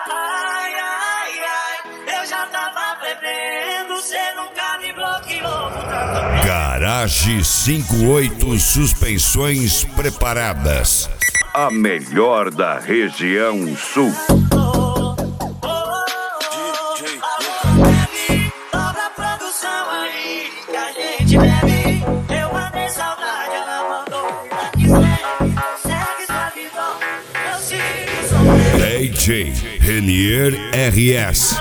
Ai, ai, ai, eu já tava bebendo, cê nunca me bloqueou. Garage 58 Suspensões preparadas. A melhor da região sul. Dobra a produção aí, que a gente bebe. Eu mandei saudade, ela mandou o que quiser. Segue sua visão, eu sigo sofrendo. DJ Renier RS.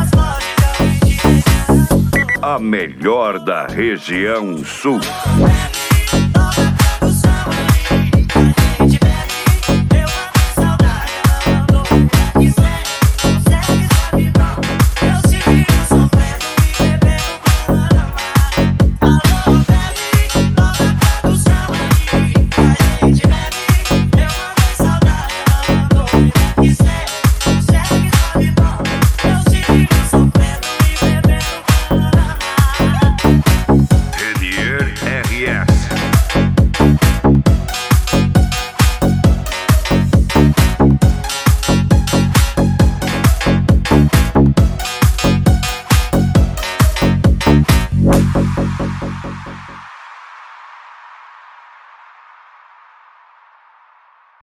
A melhor da região sul.